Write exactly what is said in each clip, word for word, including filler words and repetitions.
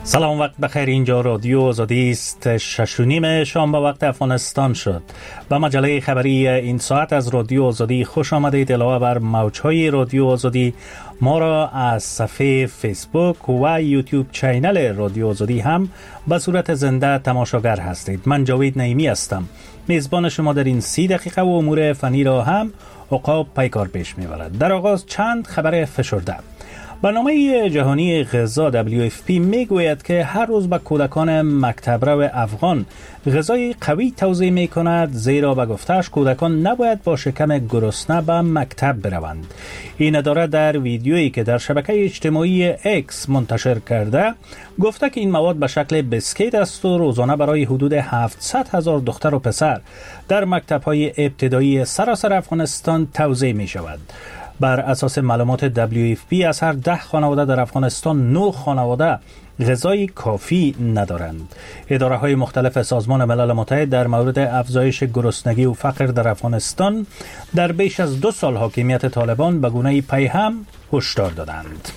سلام، وقت بخیر. اینجا رادیو آزادی است. شش و نیم شام به وقت افغانستان شد. به مجله خبری این ساعت از رادیو آزادی خوش آمدید. علاوه بر موجهای رادیو آزادی، ما را از صفحه فیسبوک و یوتیوب چینل رادیو آزادی هم به صورت زنده تماشاگر هستید. من جاوید نعیمی هستم، میزبان شما در این سی دقیقه و امور فنی را هم عقاب پیکار پیش میبرد. در آغاز چند خبر فشرده. برنامه جهانی غذا دبلیو اف پی میگوید که هر روز به کودکان مکتب رو افغان غذای قوی توزیع می کند، زیرا به گفته‌اش کودکان نباید با شکم گرسنه به مکتب بروند. این اداره در ویدیویی که در شبکه اجتماعی اکس منتشر کرده گفته که این مواد به شکل بسکیت است و روزانه برای حدود هفتصد هزار دختر و پسر در مکتب‌های ابتدایی سراسر افغانستان توزیع می شود. بر اساس معلومات دبلیو اف پی از هر ده خانواده در افغانستان نه خانواده غذای کافی ندارند. اداره های مختلف سازمان ملل متحد در مورد افزایش گرسنگی و فقر در افغانستان در بیش از دو سال حاکمیت طالبان به گونه پیهم هشدار دادند.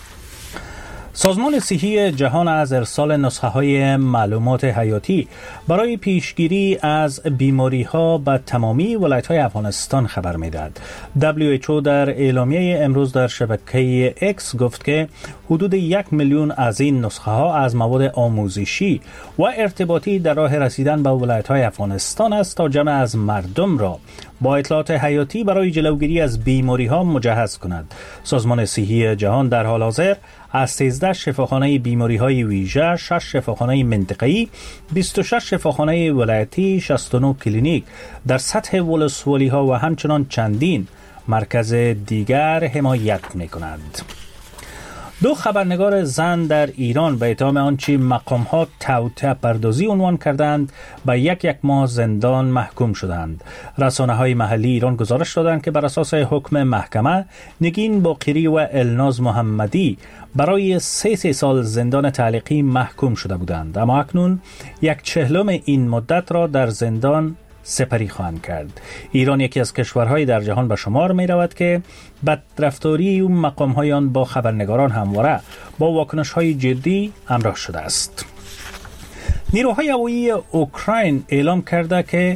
سازمان صحی جهان از ارسال نسخه های معلومات حیاتی برای پیشگیری از بیماری ها به تمامی ولایت های افغانستان خبر میدهد. دبلیو اچ او در اعلامیه امروز در شبکه اکس گفت که حدود یک میلیون از این نسخه ها از مواد آموزشی و ارتباطی در راه رسیدن به ولایت های افغانستان است تا جمع از مردم را با اطلاعات حیاتی برای جلوگیری از بیماری ها مجهز کند. سازمان صحی جهان در حال حاضر از سیزده شفاخانه بیماری های ویژه، شش شفاخانه منطقه‌ای، بیست و شش شفاخانه ولایتی، شصت و نه کلینیک در سطح ولسوالی ها و همچنان چندین مرکز دیگر حمایت می کند. دو خبرنگار زن در ایران به اتهام آنچه مقام‌ها توطئه پردازی عنوان کردند به یک یک ماه زندان محکوم شدند. رسانه‌های محلی ایران گزارش دادند که بر اساس حکم محکمه نگین باقری و الناز محمدی برای سه سه سال زندان تعلیقی محکوم شده بودند، اما اکنون یک چهلم این مدت را در زندان سپری خواهند کرد. ایران یکی از کشورهای در جهان به شمار می رود که بدرفتاری و مقام‌های آن با خبرنگاران همواره با واکنش‌های جدی همراه شده است. نیروهای هوایی اوکراین اعلام کرده که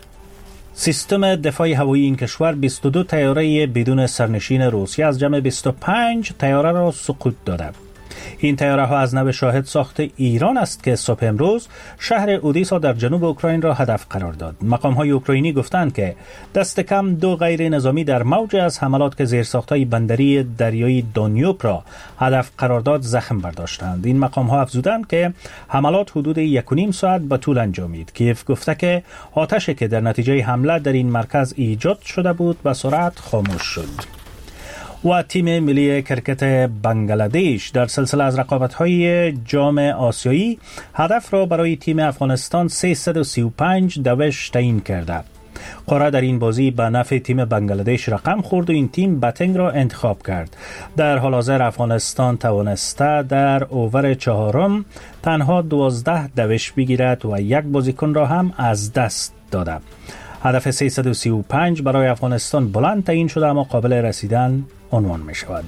سیستم دفاع هوایی این کشور بیست و دو طیاره بدون سرنشین روسیه از جمع بیست و پنج طیاره را سقوط داده. این طیاره ها از نوع شاهد ساخت ایران است که صبح امروز شهر اودیسا در جنوب اوکراین را هدف قرار داد. مقام های اوکراینی گفتند که دست کم دو غیر نظامی در موج از حملات که زیرساخت های بندری دریایی دانیوب را هدف قرار داد زخم برداشتند. این مقام ها افزودند که حملات حدود یک و نیم ساعت به طول انجامید. کیف گفته که آتشی که در نتیجه حمله در این مرکز ایجاد شده بود به سرعت خاموش شد. و تیم ملی کرکت بنگلادش در سلسله از رقابت‌های جام آسیایی هدف را برای تیم افغانستان سیصد و سی و پنج دوش تعیین کرده. قرعه در این بازی به نفع تیم بنگلادش رقم خورد و این تیم باتنگ را انتخاب کرد. در حال حاضر افغانستان توانسته در اوور چهارم تنها دوازده دوش بگیرد و یک بازیکن را هم از دست داده. هدف سیصد و سی و پنج برای افغانستان بلند تعیین شده اما قابل رسیدن عنوان می شود.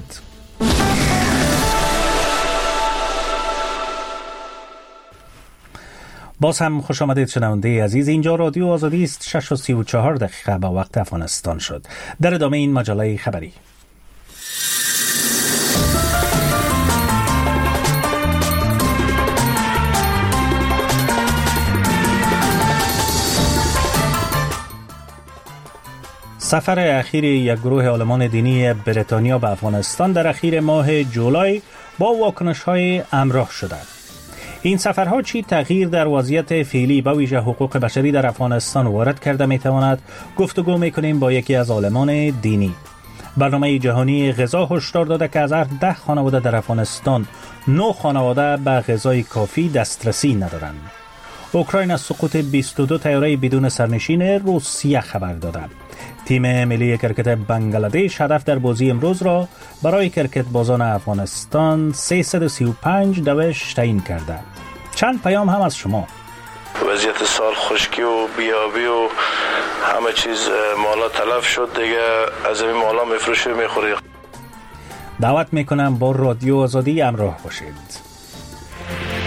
باز هم خوش آمدید شنونده عزیز. اینجا رادیو آزادی است. شش و سی و چهار دقیقه به وقت افغانستان شد. در ادامه این مجله خبری. سفر اخیر یک گروه عالمان دینی بریتانیا به افغانستان در اخیر ماه جولای با واکنش‌های همراه شده. این سفرها چی تغییر در وضعیت فعلی به ویژه حقوق بشری در افغانستان وارد کرده میتواند؟ گفتگو میکنیم با یکی از عالمان دینی. برنامه جهانی غذا هشدار داده که از هر ده خانواده در افغانستان نه خانواده به غذای کافی دسترسی ندارند. اوکراین از سقوط بیست و دو طیاره بدون سرنشین روسیه خبر داده. تیم ملی کرکت بنگلادش هدف در بازی امروز را برای کرکت بازان افغانستان سیصد و سی و پنج دوش تعیین کرده. چند پیام هم از شما. وضعیت سال خشکی و بیابی و همه چیز مالا تلف شد دیگه، از این مالا میفروشی میخوری. دعوت میکنم با رادیو آزادی همراه باشید.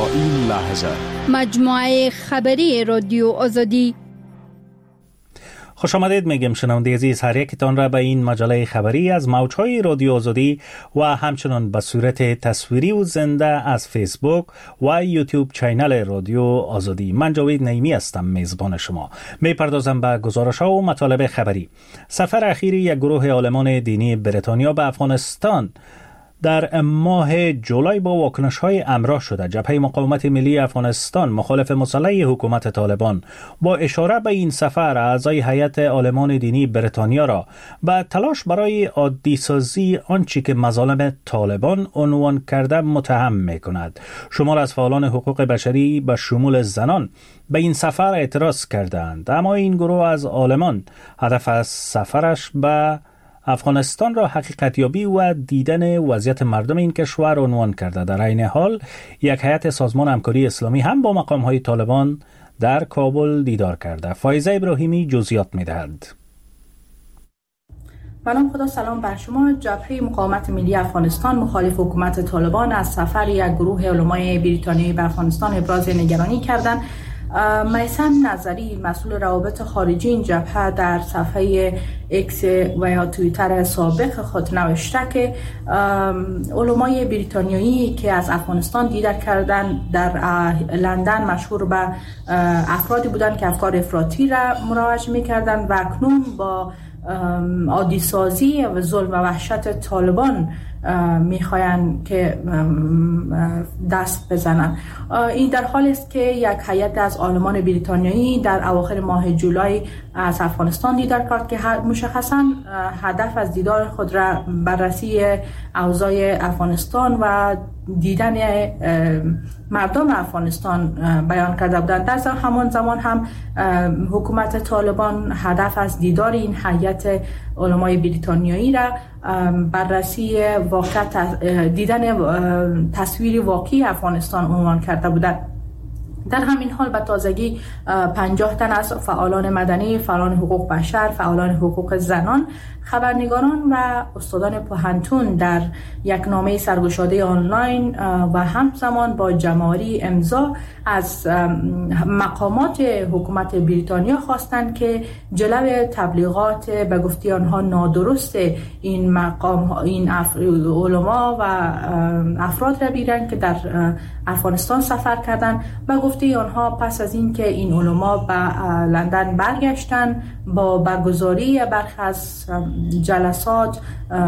این لحظه مجموعه خبری رادیو آزادی. خوش آمدید میگم شنونده عزیز، هر یکتان را به این مجله خبری از موجهای رادیو آزادی و همچنان به صورت تصویری و زنده از فیسبوک و یوتیوب چینل رادیو آزادی. من جاوید نعیمی هستم، میزبان شما. میپردازم به گزارش‌ها و مطالب خبری. سفر اخیر یک گروه عالمان دینی بریتانیا به افغانستان در ماه جولای با واکنش‌های همراه شده. جبهه مقاومت ملی افغانستان مخالف مسلح حکومت طالبان با اشاره به این سفر اعضای هیئت عالمان دینی بریتانیا را به تلاش برای عادی سازی آنچه که مظالم طالبان عنوان کرده متهم می‌کند. شمار از فعالان حقوق بشری به شمول زنان به این سفر اعتراض کردند، اما این گروه از عالمان هدف از سفرش به افغانستان را حقیقتیابی و دیدن وضعیت مردم این کشور عنوان کرده. در این حال یک هیئت سازمان همکاری اسلامی هم با مقام‌های طالبان در کابل دیدار کرده. فایزه ابراهیمی جزئیات می‌دهد. سلام خدا سلام بر شما. جبهه مقاومت ملی افغانستان مخالف حکومت طالبان از سفر یک گروه علمای بریتانیایی به افغانستان ابراز نگرانی کردند. میثم نظری مسئول روابط خارجی این جبهه در صفحه اکس و یا توییتر سابق خود نوشته که علمای بریتانیایی که از افغانستان دیدار کردن در لندن مشهور به افرادی بودند که افکار افراطی را مروج می‌کردند و اکنون با عادی سازی و ظلم و وحشت طالبان میخواین که دست بزنن. این در حالی است که یک هیئت از عالمان بریتانیایی در اواخر ماه جولای از افغانستان دیدار کرد که مشخصا هدف از دیدار خود را بررسی اوضاع افغانستان و دیدن مردم افغانستان بیان کرده بودند. در همان زمان هم حکومت طالبان هدف از دیدار این هیئت علمای بریتانیایی را بررسی واقعیت دیدن تصویر واقعی افغانستان عنوان کرده بودند. در همین حال به تازگی پنجاه تن از فعالان مدنی، فعالان حقوق بشر، فعالان حقوق زنان، خبرنگاران و استادان پوهنتون در یک نامه سرگشاده آنلاین و همزمان با جمع‌آوری امضا از مقامات حکومت بریتانیا خواستند که جلو تبلیغات به گفته آنها نادرست این مقام این علما و افراد را بگیرند که در افغانستان سفر کردند. به گفته آنها پس از این که این علما به لندن برگشتند با برگزاری برخی از جلسات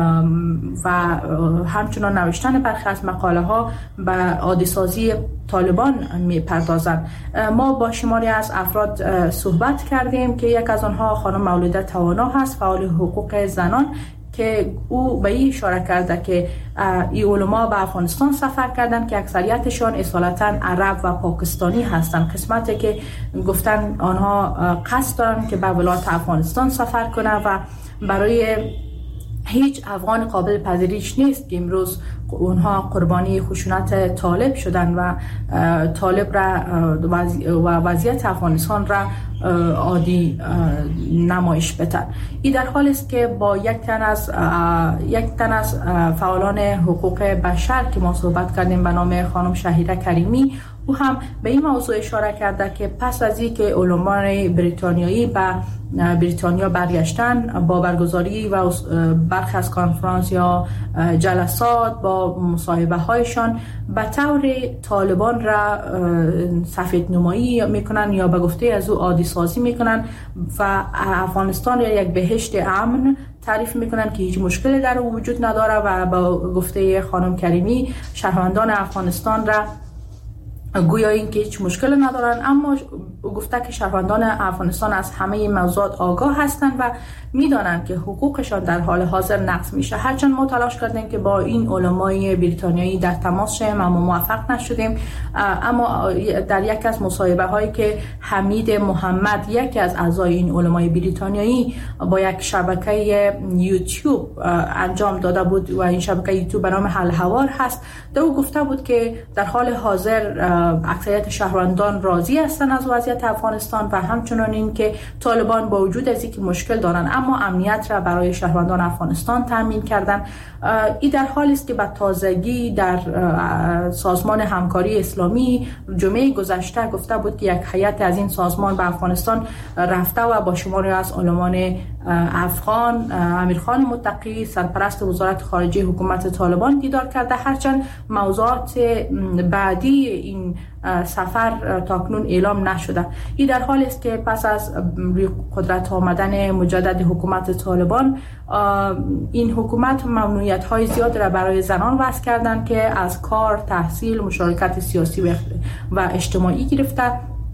و همچنان نوشتن برخی از مقاله ها به عادی سازی طالبان می پردازند. ما با شماری از افراد صحبت کردیم که یک از آنها خانم مولوده توانا هست، فعال حقوق زنان، که او به این اشاره کرده که این علما به افغانستان سفر کردند که اکثریتشان اصالتا عرب و پاکستانی هستند. قسمتی که گفتن آنها قصد دارند که به ولایت افغانستان سفر کنند و برای هیچ افغان قابل پذیرش نیست که امروز اونها قربانی خشونت طالب شدن و طالب را و وضعیت افغانستان را عادی نمایش بدن. این در حال است که با یک تن از یک تن از فعالان حقوق بشر که ما صحبت کردیم به نام خانم شهیره کریمی، او هم به این موضوع اشاره کرده که پس از اینکه علمای بریتانیایی به بریتانیا برگشتن با برگزاری و برخی از کنفرانس یا جلسات با مصاحبه هایشان به طور طالبان را سفید نمایی میکنن یا به گفته از او عادی سازی میکنن و افغانستان را یک بهشت امن تعریف میکنن که هیچ مشکلی در او وجود نداره و با گفته خانم کریمی شهروندان افغانستان را گویا این که هیچ مشکل ندارن، اما گفته که شهروندان افغانستان از همه این موضوعات آگاه هستند و میدانند که حقوقشان در حال حاضر نقض میشه. هرچند ما تلاش کردیم که با این علمای بریتانیایی در تماس شیم اما موفق نشدیم، اما در یک از مصاحبه هایی که حمید محمد یکی از اعضای این علمای بریتانیایی با یک شبکه یوتیوب انجام داده بود و این شبکه یوتیوب به نام حل حوار هست، در او گفته بود که در حال حاضر اکثریت شهروندان راضی هستند از وضعیت افغانستان و همچنان این که طالبان با وجود از اینکه مشکل دارند اما امنیت را برای شهروندان افغانستان تامین کردن. این در حالی است که به تازگی در سازمان همکاری اسلامی جمعه گذشته گفته بود که یک هیئت از این سازمان به افغانستان رفته و با شماری از علمان افغان امیرخان متقی سرپرست وزارت خارجه حکومت طالبان دیدار کرده، هرچند موضوعات بعدی این سفر تاکنون اعلام نشده. این در حالی است که پس از قدرت آمدن مجدد حکومت طالبان این حکومت ممنوعیت های زیاد را برای زنان وضع کردند که از کار، تحصیل، مشارکت سیاسی و اجتماعی گرفته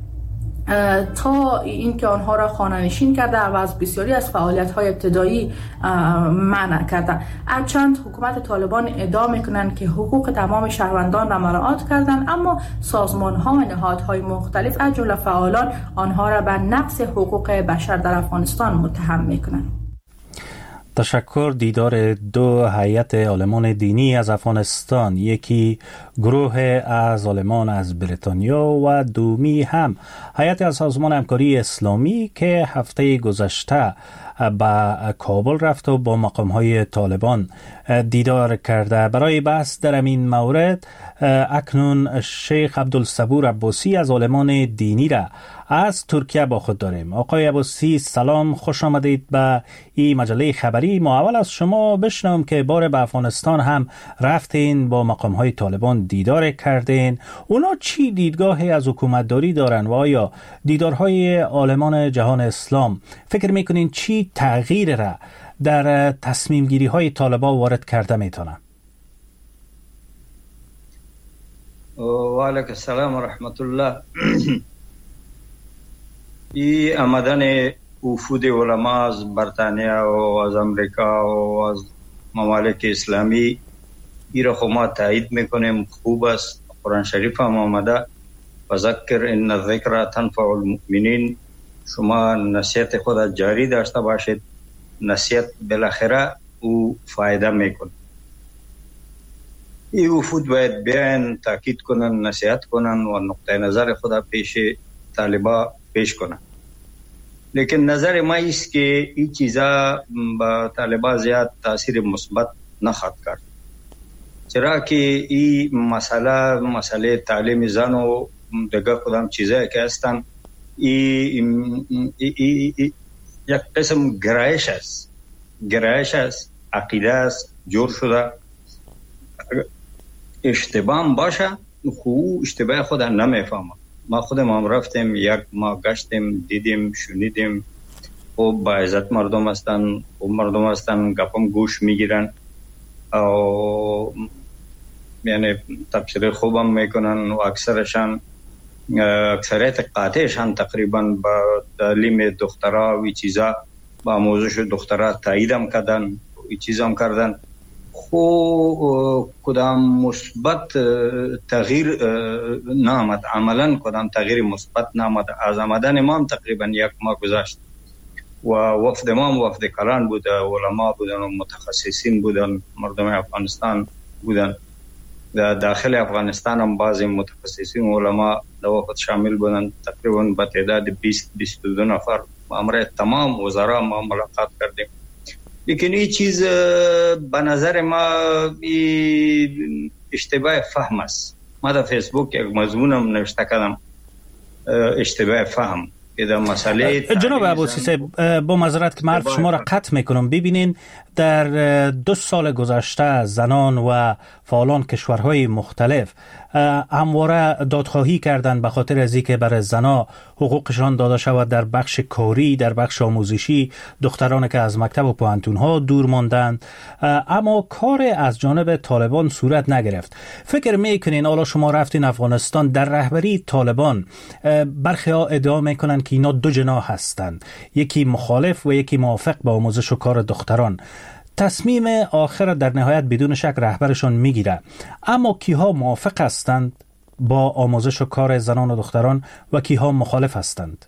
تا اینکه آنها را خانه‌نشین کرده و از بسیاری از فعالیت‌های ابتدایی منع کرده. هرچند حکومت طالبان ادعا می‌کنند که حقوق تمام شهروندان را مراعات کردند، اما سازمان‌ها و نهادهای مختلف از جمله فعالان آنها را به نقض حقوق بشر در افغانستان متهم می‌کنند. تشکر. دیدار دو هیئت عالمان دینی از افغانستان، یکی گروه از عالمان از بریتانیا و دومی هم هیئت از سازمان همکاری اسلامی که هفته گذشته به کابل رفت و با مقام‌های طالبان دیدار کرده. برای بحث در این مورد اکنون شیخ عبدالصبور عباسی از عالمان دینی را از ترکیه با خود داریم. آقای عباسی سلام، خوش آمدید به این مجله خبری. ما اول از شما بشنوم که بار به افغانستان هم رفتین، با مقام‌های طالبان دیدار کردین. اونا چی دیدگاهی از حکومتداری دارن و آیا دیدارهای عالمان جهان اسلام فکر میکنین چی تغییر را در تصمیم گیری های طالبان وارد کرده میتونه؟ و علیکم السلام و رحمت الله. این آمدن وفود علما از بریتانیا و از امریکا و از ممالک اسلامی این را خب ما تایید میکنیم، خوب است. قرآن شریف هم آمده فذکر ان الذکر تنفع المؤمنین، شما نصیحت خود جاری داشته باشید، نصیحت بالاخره او فایده میکنه. این وفود باید بیان تاکید کنن، نصیحت کنن و نقطه نظر خود پیش طالبا پیش کنن. لیکن نظر ما است که این چیزا با طالبا زیاد تاثیر مثبت نخواهد کرد، چرا که این مسئله مسئله تعلیم زن و دیگه کدام چیزایی که هستن این یک قسم گرایش است، گرایش است، عقیده است، جور شده. اشتباه باشه خو اشتباه خود نمیفهمم. ما خودم هم رفتیم، یک ما گشتیم، دیدیم، شنیدیم. خوب با عزت مردم هستن، خوب مردم هستن، گپم گوش میگیرن و یعنی تبصره خوبم میکنن و اکثرشان اکثریت قاطعشان تقریبا با تعلیم دخترها و چیزا با آموزش دخترها تاییدم کردن و چیزام کردن. خو کدام مثبت تغییر نامد، عملا کدام تغییر مثبت نامد. از آمدن ما تقریبا یک ماه گذشت و وفد ما وفد کلان بود، علما بودن و متخصصین بودن، مردم افغانستان بودن. در داخل افغانستان هم بعضی متخصصین و علما در وفد شامل بودن، تقریبا به تعداد بیست بیست و دو نفر. امر تمام وزرا ما ملاقات کردیم. لیکن این چیز به نظر ما اشتباه فهم است. ما در فیسبوک یک مضمونم نوشته کردم، اشتباه فهم که در مسئله جناب عباسی صاحب، با معذرت که معرف شما را قطع میکنم. ببینین در دو سال گذشته زنان و فعالان کشورهای مختلف همواره دادخواهی کردند به خاطر از اینکه برای زنها حقوقشان داده شود در بخش کاری، در بخش آموزشی، دخترانی که از مکتب و پوهنتون‌ها دور ماندند، اما کار از جانب طالبان صورت نگرفت. فکر میکنین حالا شما رفتین افغانستان، در رهبری طالبان برخی ها ادعا میکنن که اینا دو جناح هستند، یکی مخالف و یکی موافق با آموزش و کار دختران. تصمیم آخر در نهایت بدون شک رهبرشان میگیره، اما کیها موافق هستند با آموزش و کار زنان و دختران و کیها مخالف هستند؟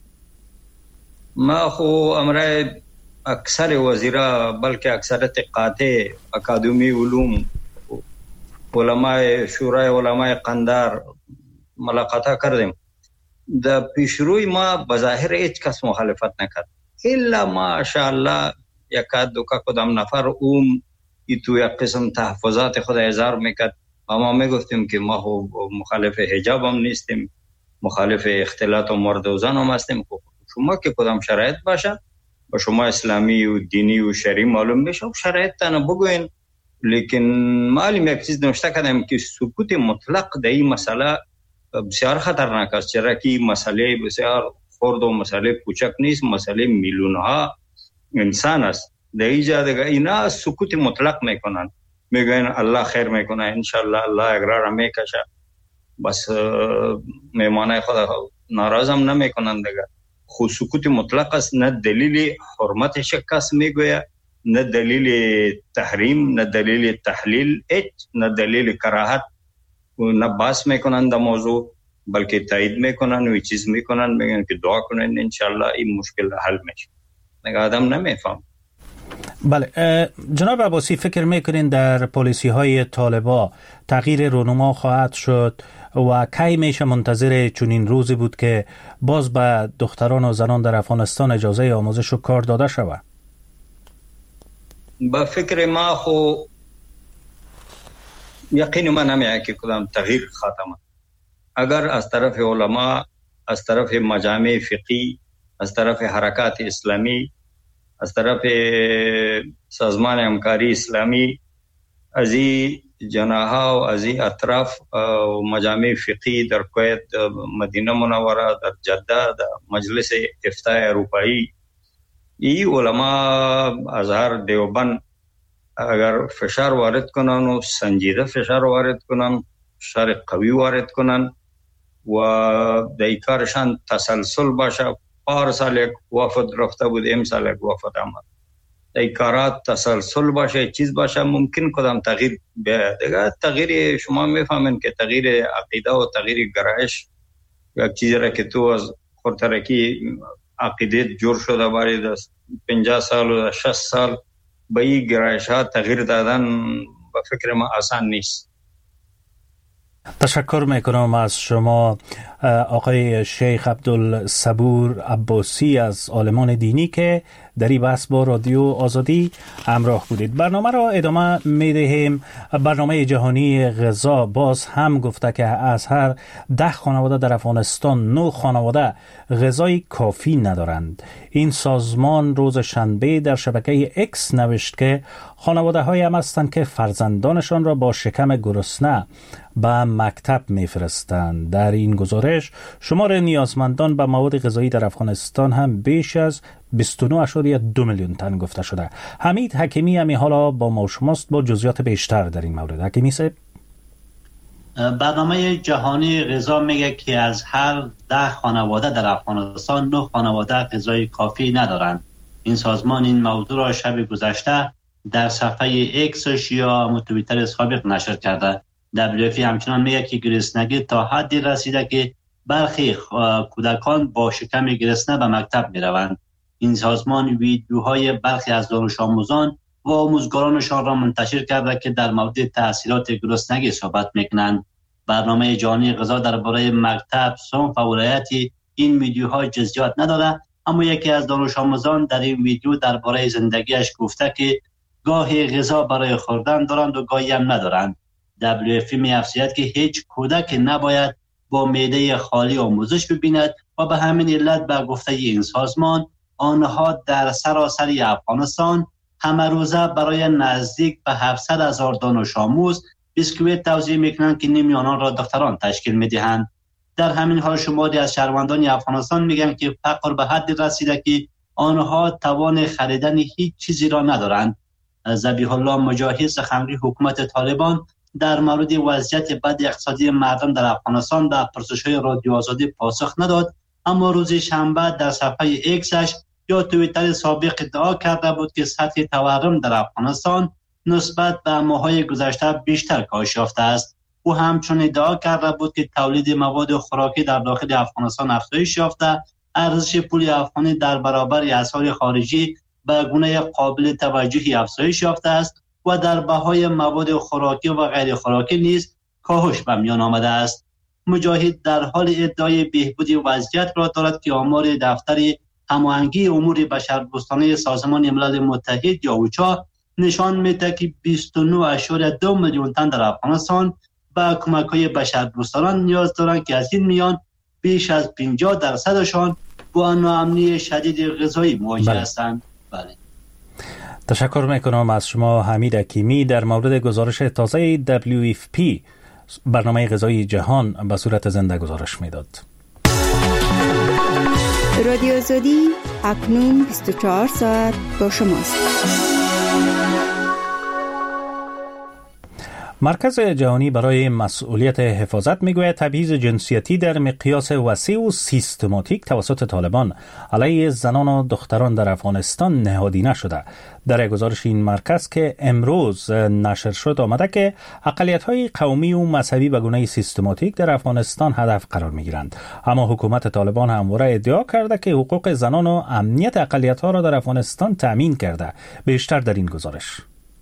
ما خو امره اکثر وزیرا بلکه اکثرت قاطع اکادمی علوم، علماء شورای علماء قندار ملاقات کردیم. در پیشروی ما بظاهر هیچ کس مخالفت نکرد الا ماشاءالله یکاد دو کدام نفر اون ای تو یک قسم تحفظات خود اظهار میکرد و ما میگفتیم که ما مخالف حجاب هم نیستیم، مخالف اختلاط و مرد و زن هم هستیم. شما که کدام شرایط باشه و شما اسلامی و دینی و شرعی معلوم بشه شرایط تانه بگوین. لیکن معلوم یک چیز نوشته کردم که سکوت مطلق در این مسئله بسیار خطرناک است، چرا که مسئله بسیار خرد و مسئله کوچک نیست، مسئله میلیون ها انسان است. در اینجا دیگه اینا سکوت مطلق میکنن، میگن الله خیر میکنه، انشالله الله اقرار میکشه، بس میمانه خود ناراض هم نمیکنن دیگه. خود سکوت مطلق است، نه دلیل حرمت شکست میگویه، نه دلیل تحریم، نه دلیل تحلیل، ایچ نه دلیل کراهت، نه باس میکنن در موضوع بلکه تایید میکنن و چیز میکنن، میگن که دعا کنن انشالله این مشکل حل میشه. نگه آدم نمیفهم. بله جناب عباسی، فکر میکنین در پالیسی های طالبان تغییر رونما خواهد شد و کی میشه منتظر چنین روزی بود که باز به دختران و زنان در افغانستان اجازه آموزش و کار داده شود؟ با فکر ما خو یقین ما نمیه که کدام تغییر خاتمه. اگر از طرف علما، از طرف مجامع فقهی، از طرف حرکات اسلامی، از طرف سازمان همکاری اسلامی، از این جناحها و از این اطراف و مجامع فقهی در کویت، مدینه منوره، در جده، در مجلس افتاء اروپایی، این علما ازهر دیوبند اگر فشار وارد کنن و سنجیده فشار وارد کنن، فشار قوی وارد کنن و در کارشان تسلسل باشه. پار سال یک وفد رفته بود، امسال یک وفد آمد. در کارات تسلسل باشه، چیز باشه، ممکن کدام تغییر بیاید. دیگه تغییر شما میفهمین که تغییر عقیده و تغییر گرایش یک چیزی را که تو از خودترکی عقیده جور شده باید پنجاه سال و شصت سال به این گرایش ها تغییر دادن به فکر ما آسان نیست. تشکر میکنم از شما آقای شیخ عبدالصبور عباسی از عالمان دینی که در این بحث با رادیو آزادی همراه بودید. برنامه را ادامه میدهیم. برنامه جهانی غذا باز هم گفته که از هر ده خانواده در افغانستان نه خانواده غذای کافی ندارند. این سازمان روز شنبه در شبکه اکس نوشت که خانواده های هم هستند که فرزندانشان را با شکم گرسنه به مکتب میفرستند. در این گزارش شمار نیازمندان به مواد غذایی در افغانستان هم بیش از بیست و نه اشاریه دو میلیون تن گفته شده. حمید حکیمی همی حالا با ما شماست با جزئیات بیشتر در این مورد. حکیمی صاحب، برنامه جهانی غذا میگه که از هر ده خانواده در افغانستان نه خانواده غذای کافی ندارند. این سازمان این موضوع را شب گذشته در صفحه اکسش یا توییتر سابق نشر کرده. دبلیو اف همچنان میگه که گرسنگی تا حدی رسیده که برخی کودکان با شکم گرسنه به مکتب میروند. این سازمان ویدیوهای برخی از دانش آموزان و آموزگارانشان را منتشر کرده که در مورد تاثیرات گرسنگی صحبت میکنند. برنامه جهانی غذا درباره مکتب، صنف و ولایت این ویدیوها جزئیات نداره، اما یکی از دانش آموزان در این ویدیو درباره زندگیش گفته که گاهی غذا برای خوردن دارند و گاهی هم ندارند. دبلیو اف می افزاید که هیچ کودک نباید با معده خالی آموزش ببیند و به همین علت به گفته این سازمان آنها در سراسر افغانستان همه روزه برای نزدیک به هفتصد هزار دانش آموز بیسکویت توزیع میکنند که نیمی آنان را دختران تشکیل میدهند. در همین حال شماری از شهروندان افغانستان میگن که فقر به حدی رسیده که آنها توان خریدن هیچ چیزی را ندارند. ذبیح الله مجاهد سخنگوی حکومت طالبان در مورد وضعیت بد اقتصادی مردم در افغانستان در پرسش‌های رادیو آزادی پاسخ نداد، اما روز شنبه در صفحه اکسش یا توییتر سابق ادعا کرده بود که سطح تورم در افغانستان نسبت به ماه‌های گذشته بیشتر کاهش یافته است. او همچنین ادعا کرده بود که تولید مواد خوراکی در داخل افغانستان افزایش یافته، ارزش پول افغانی در برابر اسعار خارجی به گونه قابل توجهی افزایش یافته است و در بهای مواد خوراکی و غیر خوراکی نیز کاهش به میان آمده است. مجاهد در حال ادعای بهبود وضعیت را دارد که آمار دفتر هماهنگی امور بشردوستانه سازمان ملل متحد یا اوچا نشان میده که بیست و نه اشاری دو میلیون تن در افغانستان به کمک‌های بشردوستانه نیاز دارند که از این میان بیش از پنجاه درصدشان با ناامنی شدید غذایی مواجه هستند. بله. تشکر میکنم از شما حمید حکیمی در مورد گزارش تازه دبلیو اف پی برنامه غذایی جهان به صورت زنده گزارش میداد. رادیو آزادی اکنون بیست و چهار ساعت با شماست. مرکز جهانی برای مسئولیت حفاظت میگوید تبعیض جنسیتی در مقیاس وسیع و سیستماتیک توسط طالبان علیه زنان و دختران در افغانستان نهادینه شده. در گزارش این مرکز که امروز نشر شد آمده که اقلیت‌های قومی و مذهبی به گونه سیستماتیک در افغانستان هدف قرار میگیرند، اما حکومت طالبان همواره ادعا کرده که حقوق زنان و امنیت اقلیت‌ها را در افغانستان تامین کرده. بیشتر در این گزارش.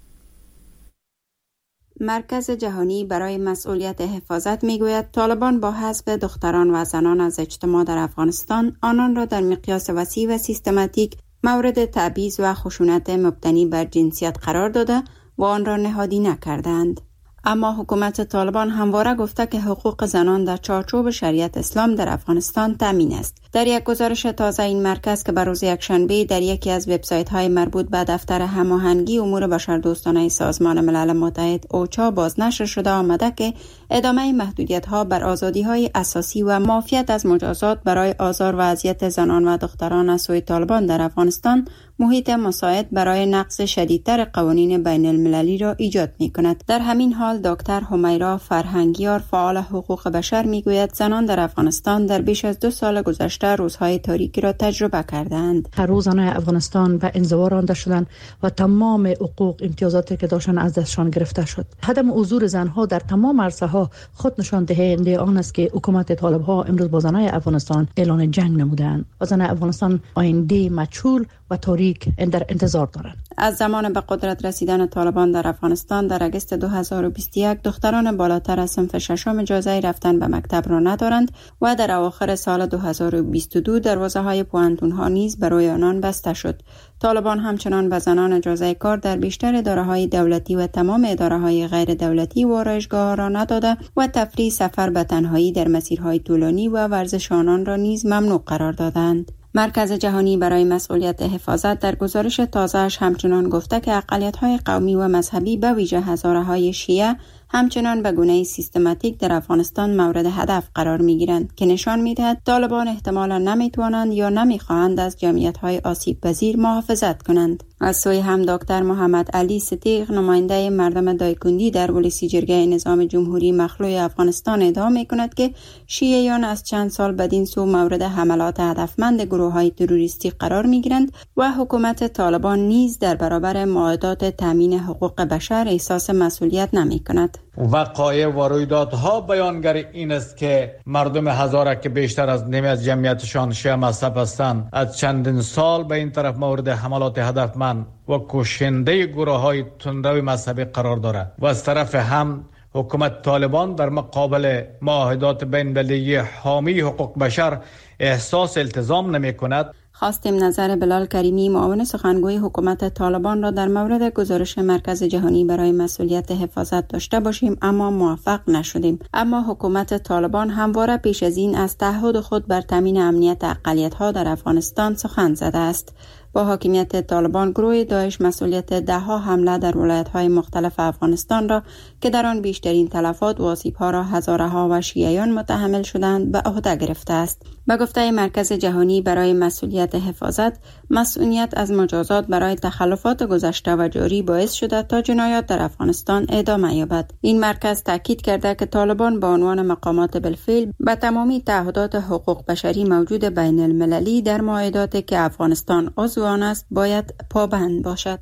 مرکز جهانی برای مسئولیت حفاظت میگوید طالبان با حذف دختران و زنان از اجتماع در افغانستان آنان را در مقیاس وسیع و سیستماتیک مورد تبعیض و خشونت مبتنی بر جنسیت قرار داده و آن را نهادی نکردند. اما حکومت طالبان همواره گفته که حقوق زنان در چارچوب شریعت اسلام در افغانستان تامین است. در یک گزارش تازه این مرکز که بر روز یکشنبه در یکی از وبسایت‌های مربوط به دفتر هماهنگی امور بشردوستانه سازمان ملل متحد اوچا بازنشر شده آمده که ادامه محدودیت‌ها بر آزادی‌های اساسی و معافیت از مجازات برای آزار و اذیت زنان و دختران از سوی طالبان در افغانستان محیط مساعد برای نقض شدیدتر قوانین بین المللی را ایجاد می‌کند. در همین حال دکتر همیرا فرهنگیار فعال حقوق بشر میگوید زنان در افغانستان در بیش از دو سال گذشته روزهای تاریکی را تجربه کردند. هر روز زنان افغانستان به انزوا رانده شدند و تمام حقوق امتیازاتی که داشتند از دستشان گرفته شد. عدم حضور زنها در تمام عرصه‌ها خود نشان دهنده آن است که حکومت طالب‌ها امروز با زنان افغانستان اعلان جنگ نمودند و زنان افغانستان آینده مجهول و تاریک در انتظار دارند. از زمان به قدرت رسیدن طالبان در افغانستان در اگست دو هزار و بیست و یک دختران بالاتر از صنف ششم اجازه رفتن به مکتب را ندارند و در اواخر سال دو هزار و بیست و دو دروازه‌های پوهنتون‌ها نیز برای آنان بسته شد. طالبان همچنان به زنان اجازه کار در بیشتر اداره‌های دولتی و تمام اداره‌های غیر دولتی و آرایشگاه‌ها را نداده و تفریح، سفر به تنهایی در مسیرهای طولانی و ورزش آنان را نیز ممنوع قرار دادند. مرکز جهانی برای مسئولیت حفاظت در گزارش تازه‌اش همچنان گفته که اقلیت‌های قومی و مذهبی به ویژه هزاره‌های شیعه همچنان به گونه سیستماتیک در افغانستان مورد هدف قرار می‌گیرند که نشان می‌دهد طالبان احتمالاً نمی‌توانند یا نمی‌خواهند از جمعیت‌های آسیب‌پذیر محافظت کنند. از سوی هم دکتر محمد علی صدیق نماینده مردم دایکندی در پلیسی جرگه نظام جمهوری مخلوع افغانستان ادعا می‌کند که شیعیان از چند سال بدین سو مورد حملات هدفمند گروه‌های تروریستی قرار می‌گیرند و حکومت طالبان نیز در برابر معاهدات تامین حقوق بشر احساس مسئولیت نمی‌کند. وقایع و رویدادها بیانگر این است که مردم هزاره که بیشتر از نیمه از جمعیتشان شیعه مذهب هستند از چندین سال به این طرف مورد حملات هدفمند و کشنده گروه‌های تندرو مذهبی قرار دارد و از طرف هم حکومت طالبان در مقابل معاهدات بین المللی حامی حقوق بشر احساس التزام نمی کند. خواستیم نظر بلال کریمی معاون سخنگوی حکومت طالبان را در مورد گزارش مرکز جهانی برای مسئولیت حفاظت داشته باشیم اما موفق نشدیم. اما حکومت طالبان همواره پیش از این از تعهد خود بر تامین امنیت اقلیت‌ها در افغانستان سخن زده است. با حاکمیت طالبان گروه داعش مسئولیت ده ها حمله در ولایت‌های مختلف افغانستان را که در آن بیشترین تلفات و آسیب‌ها را هزارها و شیعیان متحمل شدند به عهده گرفته است. به گفته مرکز جهانی برای مسئولیت حفاظت، مسئولیت از مجازات برای تخلفات گذشته و جاری باعث شده تا جنایات در افغانستان ادامه یابد. این مرکز تاکید کرده که طالبان با عنوان مقامات بالفعل به تمامی تعهدات حقوق بشری موجود بین المللی در معاهداتی که افغانستان عضو آن است باید پابند باشد.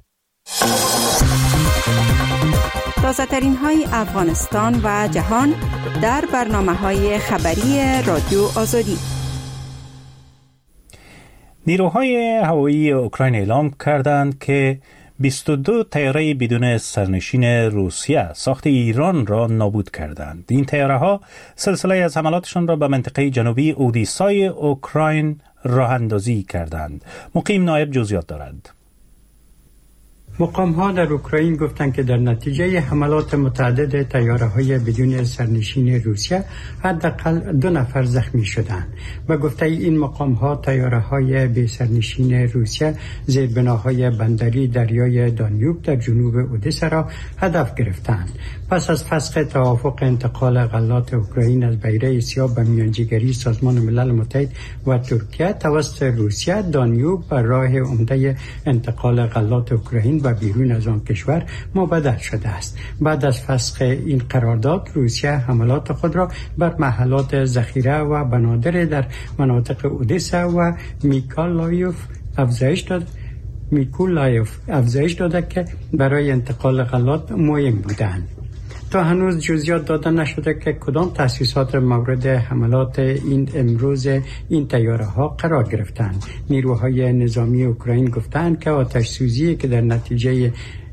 تازه ترین های افغانستان و جهان در برنامه های خبری رادیو آزادی. نیروهای هوایی اوکراین اعلام کردند که بیست و دو طیاره بدون سرنشین روسیه ساخت ایران را نابود کردند. این طیاره ها سلسله از حملاتشان را به منطقه جنوبی اودیسای اوکراین راه اندازی کردند. مقیم نایب جزئیات دارد. مقام ها در اوکراین گفتند که در نتیجه حملات متعدد طیاره های بدون سرنشین روسیه حداقل دو نفر زخمی شدند و گفته این مقام ها طیاره های بی سرنشین روسیه زیربناهای بندری دریای دانیوب در جنوب اودسا را هدف گرفتند. پس از فسخ توافق انتقال غلات اوکراین از بیره سیاه به میانجیگری سازمان ملل متحد و ترکیه توسط روسیه، دانیوب بر راه عمده انتقال غلات اوکراین و بیرون از آن کشور مبدل شده است. بعد از فسخ این قرارداد، روسیه حملات خود را بر محلات ذخیره و بنادر در مناطق اودسا و میکولایف افزایش داد میکولایف افزایش داده که برای انتقال غلات مهم بودند. تا هنوز جزئیات داده نشده که کدام تأسیسات مورد حملات این امروز این طیاره ها قرار گرفتند. نیروهای نظامی اوکراین گفتند که آتش سوزی که در نتیجه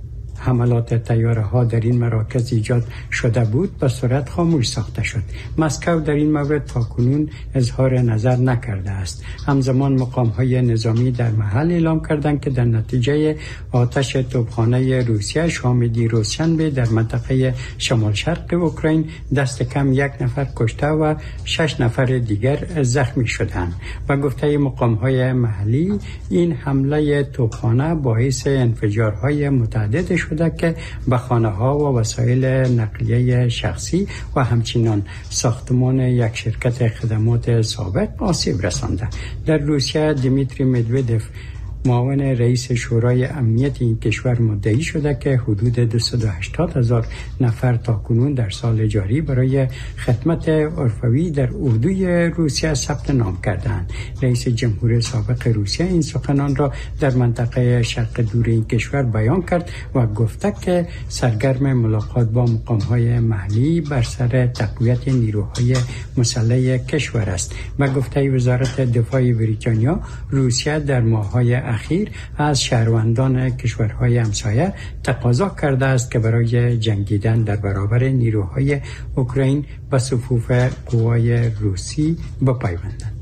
حملات طیاره ها در این مراکز ایجاد شده بود به صورت خاموش ساخته شد. مسکو در این مورد تاکنون اظهار نظر نکرده است. همزمان مقام های نظامی در محل اعلام کردند که در نتیجه آتش توپخانه روسیه شام دیروزشنبه در منطقه شمال شرق اوکراین دست کم یک نفر کشته و شش نفر دیگر زخمی شدند. و گفته مقام های محلی این حمله توپخانه باعث انفجارهای متعدد شده که به خانه ها و وسایل نقلیه شخصی و همچنین ساختمان یک شرکت خدمات سابق آسیب رسانده. در روسیه دیمیتری مدودوف معاون رئیس شورای امنیت این کشور مدعی شده که حدود دویست و هشتاد هزار نفر تاکنون در سال جاری برای خدمت عرفوی در اردوی روسیه ثبت نام کردند. رئیس جمهور سابق روسیه این سخنان را در منطقه شرق دور این کشور بیان کرد و گفته که سرگرم ملاقات با مقام‌های محلی بر سر تقویت نیروهای مسلح کشور است. و گفته وزارت دفاع بریتانیا روسیه در ماه‌های اخیر از شهروندان کشورهای همسایه تقاضا کرده است که برای جنگیدن در برابر نیروهای اوکراین به صفوف قوای روسی بپیوندند.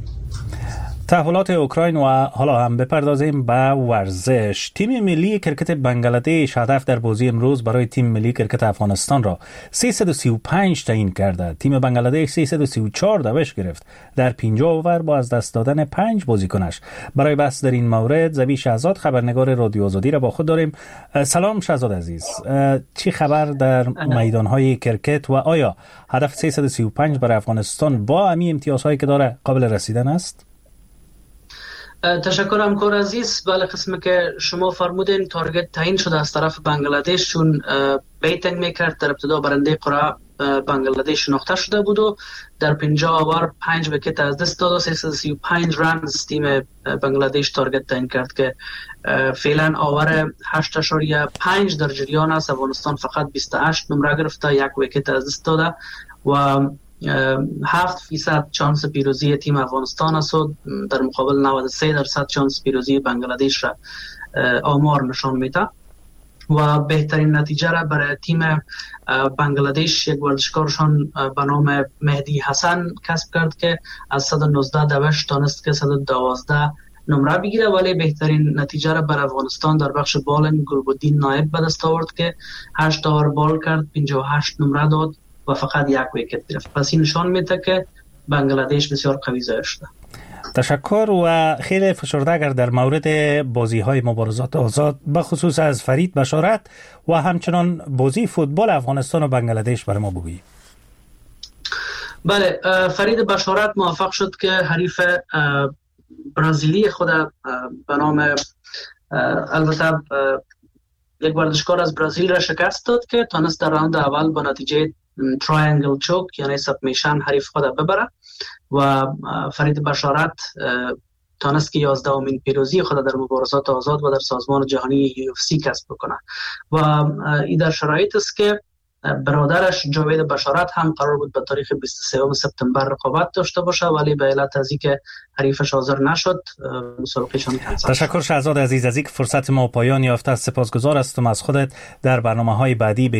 تحولات اوکراین و حالا هم بپردازیم به ورزش. تیم ملی کرکت بنگلادش هدف در بازی امروز برای تیم ملی کرکت افغانستان را سیصد و سی و پنج تعیین کرده. تیم بنگلادش سیصد و سی و چهار دوش گرفت در پنجاه اوور با از دست دادن پنج بازیکنش. برای بحث در این مورد زبی شهزاد خبرنگار رادیو آزادی را با خود داریم. سلام شهزاد عزیز، چی خبر در میدانهای کرکت و آیا هدف سیصد و سی و پنج برای افغانستان با امی امتیازهایی که داره قابل رسیدن است؟ تشکر همکار عزیز. بله، قسمی که شما فرمودین تارگت تعیین شده از طرف بنگلادش، چون بیتنگ میکرد در ابتدا برنده قرعه بنگلادش شناخته شده بود و در پنجاه اوور پنج ویکت از دست داد و سیصد و سی و پنج رنز تیم بنگلادش تارگت تعیین کرد که فعلا آور هشت اشاریه پنج در جریان است. افغانستان فقط بیست و هشت نمره گرفته، یک ویکت از دست داده و هفت فیصد چانس پیروزی تیم افغانستان است و در مقابل نود و سه درصد چانس پیروزی بنگلادش را آمار نشان میده. و بهترین نتیجه را برای تیم بنگلادش یک ورزشکارشان به نام مهدی حسن کسب کرد که از صد و نوزده دوش تانست که صد و دوازده نمره بگیره، ولی بهترین نتیجه را برای افغانستان در بخش بالینگ گلبدین نایب به دست آورد که هشت اوور بال کرد، پنجاه و هشت نمره داد و فقط یک ویکت گرفت. پس این نشان میده که بنگلادش بسیار قوی ظاهر شده. تشکر. و خیلی فشرده اگر در مورد بازی های مبارزات آزاد بخصوص از فرید بشارت و همچنان بازی فوتبال افغانستان و بنگلادش برای ما بگویی. بله، فرید بشارت موفق شد که حریف برزیلی خود به نام البته یک ورزشکار از برزیل را شکست داد که تانست در راند اول با نتیجه تراینگل چوک یعنی سبمیشن حریف خود ببره و فرید بشارت تانست که یازدهمین پیروزی خود در مبارزات آزاد و در سازمان جهانی یو اف سی کسب بکنه و این در شرایط است که برادرش جاوید بشارت هم قرار بود به تاریخ بیست و سوم سپتامبر رقابت داشته باشه، ولی به علت از اینکه حریفش حاضر نشد مسابقهشان کنسل. تشکر شهزاد عزیز از اینکه فرصت ما پایان یافته. سپاسگزار هستم از خودت. در برنامه‌های بعدی